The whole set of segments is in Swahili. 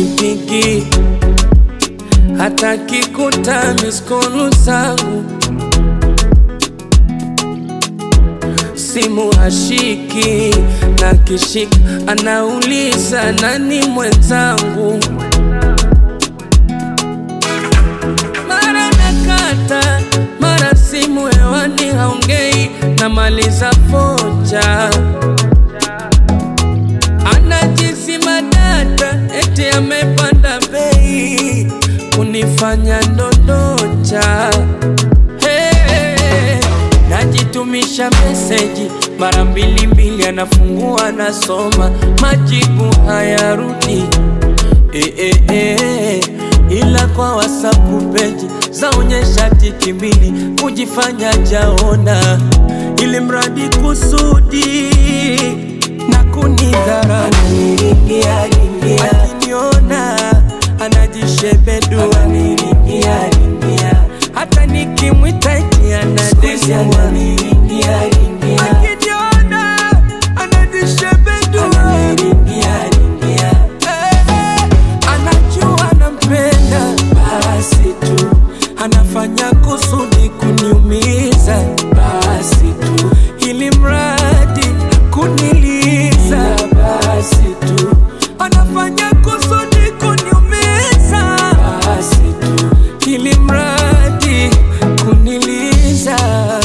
hanipigi, hata kikuta miskolu zangu. Simu hashiki, na kishika anauliza nani mwenzangu. Mara nakata, mara simu hewani haongei, namaliza foja. Anajizima data, eti amepanda bei, kunifanya ndondocha. Najitumisha meseji mara mbili, anafungua nasoma, majibu hayarudi. Ila kwa WhatsApp page zaonyesha tiki mbili, kujifanya jaona, ili mradi kusudi na kunidharau. Akiniona anajishebedu, hata nikimwita eti anadesiwa. Akiniona anajishebedu, anajua nampenda, basi tu anafanya kusudi kuniumiza, basi tu ili mradi kuniliza, basi tu anafanya kusudi kuniumiza, basi tu ili mradi kuniliza.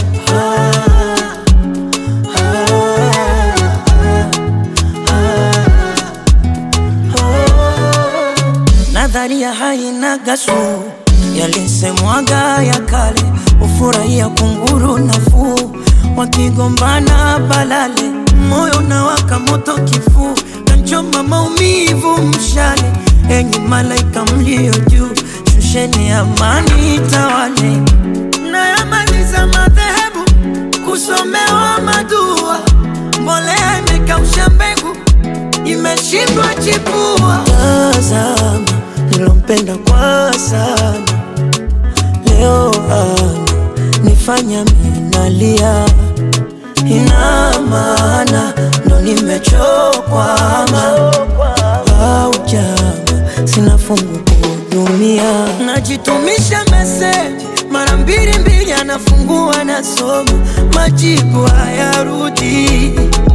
Nadharia haina gasu, yalisemwaga ya kale, ufurahia kunguru nafuu, wakigombana balale, moyo na waka moto kifuu, kanchoma maumivu mshale. Enyi malaika mlio juu, shusheni amani tawale. Nayamaliza madhehebu, kusomewa madua, mbolea imekausha mbegu, imeshindwa chipua. Tazama nilompenda kwa sana, leo nifanya minalia. Ina maana ndo nimechokwa ama au jama, sina fungu kuhudumia. Najitumisha meseji mara mbili, anafungua nasoma, majibu hayarudi.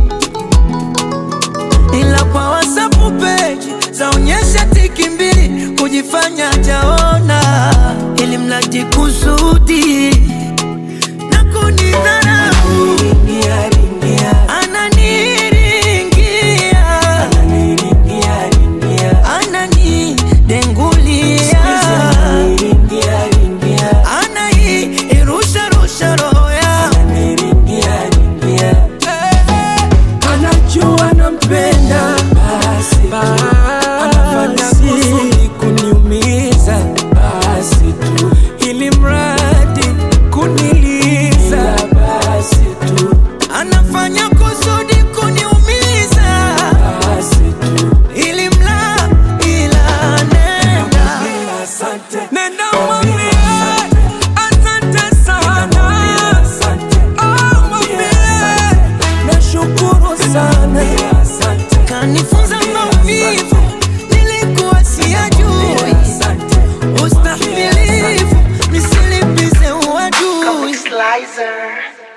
Ila kwa WhatsApp page zaonyesha tiki mbili, kujifanya jaona, ili mradi kusudi na kunidharau. Ananidengulia, irusha roho ya. Anajua nampenda, basi anafanya kusudi kuniumiza, basi tu ili mradi kuniliza, basi tu Anafanya kusudi kuniumiza, basi tu ili ila nenda. nenda mwambie asante sana. Oh mwambie nashukuru sana, Kanifunza maumivu, nilikuwa siyajui. Ustahimilivu, nisilipize uadui. Slicer.